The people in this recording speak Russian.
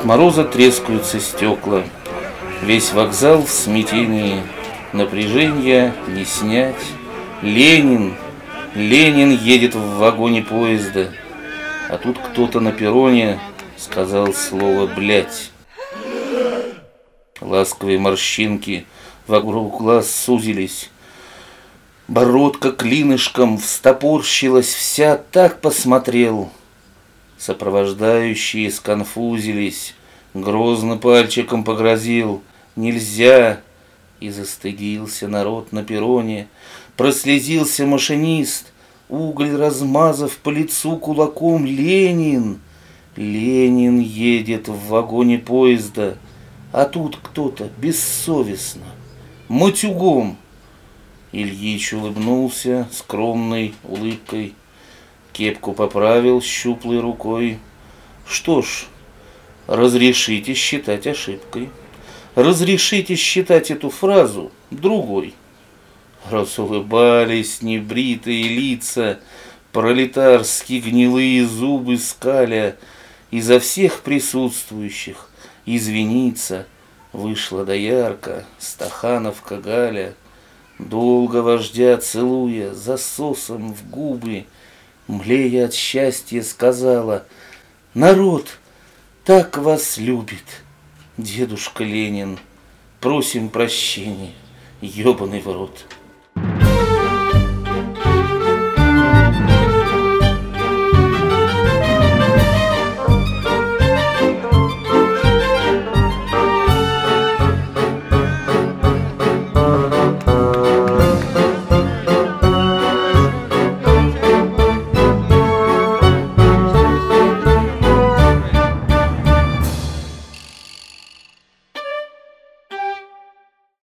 мороза трескаются стекла. Весь вокзал в смятении. Напряжения не снять. Ленин едет в вагоне поезда. А тут кто-то на перроне сказал слово «блядь». Ласковые морщинки вокруг глаз сузились. Бородка клинышком встопорщилась вся, так посмотрел. Сопровождающие сконфузились. Грозно пальчиком погрозил «нельзя». И застыдился народ на перроне. Прослезился машинист, уголь размазав по лицу кулаком. Ленин едет в вагоне поезда. А тут кто-то бессовестно, матюгом. Ильич улыбнулся скромной улыбкой, кепку поправил щуплой рукой. Что ж, разрешите считать ошибкой. Разрешите считать эту фразу другой. Разулыбались небритые лица, пролетарские гнилые зубы скаля. Изо всех присутствующих извиниться вышла доярка, стахановка Галя. Долго вождя целуя, засосом в губы, млея от счастья, сказала: «Народ так вас любит, дедушка Ленин, просим прощения, ебаный в рот».